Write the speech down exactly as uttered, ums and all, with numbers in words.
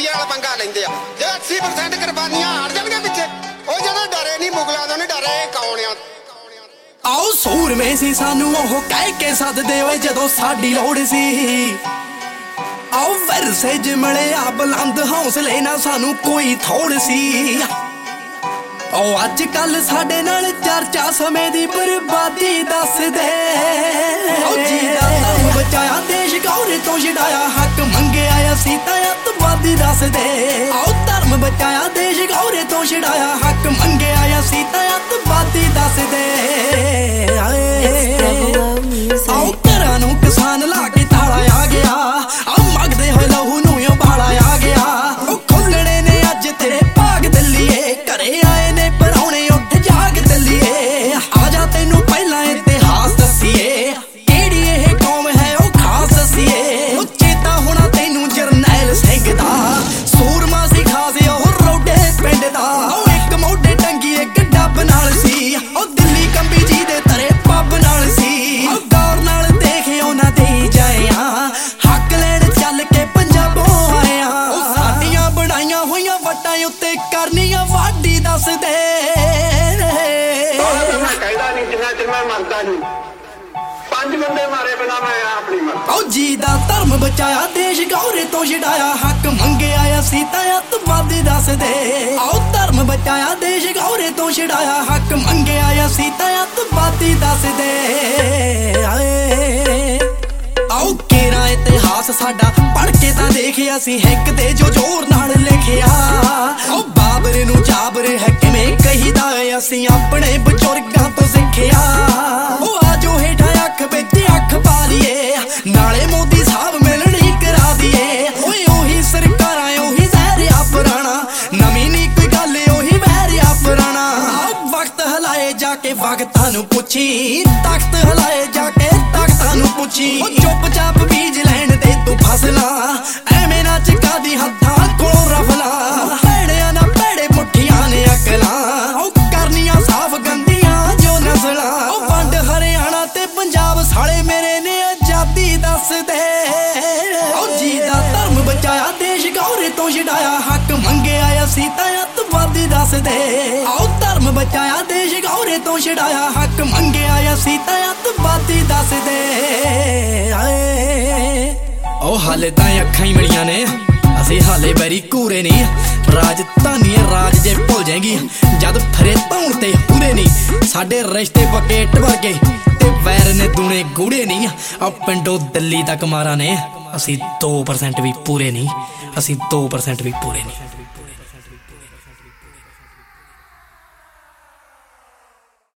ਰੁਪਈਏ ਵਾਲਾ ਪੰਗਾ ਲੈਂਦੇ ਆ। ਜੇ अस्सी परसेंट ਕੁਰਬਾਨੀਆਂ ਹਟ ਜਾਣਗੇ ਪਿੱਛੇ, ਉਹ ਜਿਹੜਾ ਡਰੇ ਨਹੀਂ ਮੁਗਲਾਂ ਤੋਂ ਨਹੀਂ ਡਰੇ ਕੌਣ ਆ। ਆਓ ਸੂਰਮੇ ਸੀ ਸਾਨੂੰ ਉਹ ਕਹਿ ਕੇ ਸੱਦਦੇ ਓਏ ਜਦੋਂ ਸਾਡੀ ਲੋੜ ਸੀ। ਆਓ ਵਰਸੇ ਜਿਮਲੇ ਆ ਬੁਲੰਦ ਹੌਸਲੇ ਨਾ ਸਾਨੂੰ ਕੋਈ ਥੋੜ ਸੀ। ਉਹ ਅੱਜ ਕੱਲ ਸਾਡੇ ਨਾਲ ਚਰਚਾ ਸਮੇਂ ਦੀ ਬਰਬਾਦੀ ਦੱਸਦੇ। ਉਹ ਜੀਦਾ ਧਰਮ ਬਚਾਇਆ ਦੇਸ਼ ਗੌਰੇ ਤੋਂ ਛਡਾਇਆ ਹੱਕ ਮੰਗਿਆ ਅਸੀਂ ਤਾਂ ਅੱਤਵਾਦੀ ਦੱਸਦੇ। ਆਓ ਧਰਮ ਬਚਾਇਆ ਦੇਸ਼ ਗੌਰੇ ਤੋਂ ਛਡਾਇਆ ਹੱਕ ਮੰਗਿਆ ਅਸੀਂ ਤਾਂ ਅੱਤਵਾਦੀ ਦੱਸਦੇ। ਆਓ ਘਰਾਂ ਨੂੰ ਕਿਸਾਨ ਲਾ ਕੇ ਤਾਲਾ ਆ ਗਿਆ। ਆਓ ਮੰਗਦੇ ਹੋਏ ਲਹੂ ਨੂੰ ਉਬਾਲਾ ਆ ਗਿਆ। ਉਹ ਖੁੱਲਣੇ ਨੇ ਅੱਜ ਤੇਰੇ ਭਾਗ ਦਿੱਲੀਏ, ਘਰੇ ਆਏ ਨੇ ਪਰਾਉਣੇ ਉੱਠ ਜਾਗ ਦਿੱਲੀਏ। ਆ ਜਾ ਤੈਨੂੰ ਪਹਿਲਾਂ ਇਤਿਹਾਸ ਦੱਸੀਏ, ਕਿਹੜੀ ਇਹ ਕੌਮ ਹੈ ਉਹ ਖਾਸ ਦੱਸੀਏ। ਉਹ ਚੇਤਾ ਹੋਣਾ ਤੈਨੂੰ ਜਰਨੈਲ ਸਿੰਘ ਦਾ, ਸੂਰਮਾ ਸੀ ਖਾਸ ਉਹ ਰੋਡੇ ਪਿੰਡ ਦਾ। ਉਹ ਇੱਕ ਮੋਢੇ ਟੰਗੀ ਇੱਕ ਡੱਬ ਨਾਲ ਸੀ, ਉਹ ਦਿੱਲੀ ਕੰਬੀ ਜੀ ਦੇ ਤਰੇ ਪੱਬ ਨਾਲ ਸੀ। ਉਹ ਗੌਰ ਨਾਲ ਦੇਖੇ ਉਹਨਾਂ ਦੇ ਜਾਇਆ, ਹੱਕ ਲੈਣ ਚੱਲ ਕੇ ਪੰਜਾਬੋਂ ਆਇਆ। ਉਹ ਸਾਡੀਆਂ ਬਣਾਈਆਂ ਹੋਈਆਂ ਵੱਟਾਂ ਉੱਤੇ ਕਰਨੀਆਂ ਵਾਢੀ ਦੱਸਦੇ। ਕਹਿੰਦਾ ਨਹੀਂ ਜਿੰਨਾ ਚਿਰ ਮੈਂ ਮਰਦਾ ਨਹੀਂ, ਪੰਜ ਬੰਦੇ ਮਾਰੇ ਬਿਨਾ ਮੈਂ ਆਪਣੀ ਮਰਦਾ। ਉਹ ਜੀ ਦਾ ਧਰਮ ਬਚਾਇਆ ਦੇਸ਼ ਗੌਰੇ ਤੋਂ ਛਡਾਇਆ ਹੱਕ ਮੰਗਿਆ ਅਸੀਂ ਤਾਂ ਅੱਤਵਾਦੀ ਦੱਸਦੇ। ਆਓ ਧਰਮ ਬਚਾਇਆ ਦੇਸ਼ ਗੌਰੇ ਤੋਂ ਛਡਾਇਆ ਹੱਕ ਮੰਗਿਆ ਅਸੀਂ ਤਾਂ ਅੱਤਵਾਦੀ ਦੱਸਦੇ। ਆਓ ਕੇਰਾ ਇਤਿਹਾਸ ਸਾਡਾ ਪੜ੍ਹ ਕੇ ਤਾਂ ਦੇਖਿਆ ਅਸੀਂ ਹਿੱਕ ਦੇ ਜੋ ਜ਼ੋਰ ਨਾਲ ਲਿਖਿਆ। ਉਹ ਬਾਬਰ ਨੂੰ ਜਾਬਰ ਹੈ ਕਿਵੇਂ ਕਹੀਦਾ ਏ ਅਸੀਂ ਆਪਣੇ ਬਜ਼ੁਰਗਾਂ ਤੋਂ ਸਿੱਖਿਆ। ਉਹ ਆਜੋ ਹੇਠਾਂ ਅੱਖ ਵਿੱਚ ਅੱਖ ਪਾ ਲਈਏ, ਨਾਲੇ ਮੋਦੀ ਸਾਹਿਬ ਮਿਲਣੀ ਕਰਾ ਦੀਏ। ਓਏ ਉਹੀ ਸਰਕਾਰਾਂ ਉਹੀ ਜ਼ਹਿਰਿਆ ਪੁਰਾਣਾ, ਨਵੀਂ ਨੀ ਕੋਈ ਗੱਲ ਉਹੀ ਵਹਿਰਿਆ ਪੁਰਾਣਾ। ਵਕਤ ਹਲਾਏ ਜਾ ਕੇ ਵਕਤਾਂ ਨੂੰ ਪੁੱਛੀ, ਤਖਤ ਹਲਾਏ ਜਾ ਕੇ ਤਖਤਾਂ ਨੂੰ ਪੁੱਛੀ। ਉਹ ਚੁੱਪ ਚਾਪ ਬੀਜ ਲੈਣ ਦੇ ਤੂੰ ਫਸਲਾਂ, ਐਵੇਂ ਨਾ ਚਕਾ ਦੀ ਹੱਥਾਂ ਕੋਲੋਂ ਰਫਲਾਂ। ਭੈੜਿਆਂ ਨਾ ਭੈੜੇ ਮੁੱਠੀਆਂ ਨੇ ਅਕਲਾਂ, ਉਹ ਕਰਨੀਆਂ ਸਾਫ਼ ਗੰਦੀਆਂ ਜੋ ਨਸਲਾਂ। ਉਹ ਵੰਡ ਹਰਿਆਣਾ ਤੇ ਪੰਜਾਬ ਸਾਲੇ ਮੇਰੇ ਨੇ ਆਜ਼ਾਦੀ ਦੱਸਦੇ। ਉਹ ਜੀ ਦਾ ਧਰਮ ਬਚਾਇਆ ਦੇਸ਼ ਗੌਰੇ ਤੋਂ ਛਡਾਇਆ ਹੱਕ ਮੰਗਿਆ ਅਸੀਂ ਤਾਂ ਅੱਤਵਾਦੀ ਦੱਸਦੇ। ਆਓ ਧਰਮ ਬਚਾਇਆ ਦੇਸ਼ ਗੌਰੇ ਤੋਂ ਛਡਾਇਆ ਹੱਕ ਮੰਗਿਆ ਅਸੀਂ ਤਾਂ ਅੱਤਵਾਦੀ ਦੱਸਦੇ। ਉਹ ਹਾਲੇ ਤਾਂ ਅੱਖਾਂ ਹੀ ਮਿਲੀਆਂ ਨੇ, ਅਸੀਂ ਹਾਲੇ ਬੈਰੀ ਘੂਰੇ ਨਹੀਂ। ਰਾਜਧਾਨੀ ਰਾਜ ਜੇ ਭੁੱਲ ਜਾਏਗੀ ਜਦ ਫਰੇ ਧੌਣ ਤੇ ਹੁੰਦੇ ਨਹੀਂ। ਸਾਡੇ ਰਿਸ਼ਤੇ ਪੱਕੇ ਇੱਟ ਵਰਗੇ ਤੇ ਵੈਰ ਨੇ ਦੂਣੇ ਗੂੜੇ ਨਹੀਂ। ਆ ਪਿੰਡੋਂ ਦਿੱਲੀ ਤੱਕ ਮਾਰਾ ਨੇ, ਅਸੀਂ ਦੋ ਪਰਸੈਂਟ ਵੀ ਪੂਰੇ ਨਹੀਂ, ਅਸੀਂ ਦੋ ਪਰਸੈਂਟ ਵੀ ਪੂਰੇ ਨਹੀਂ।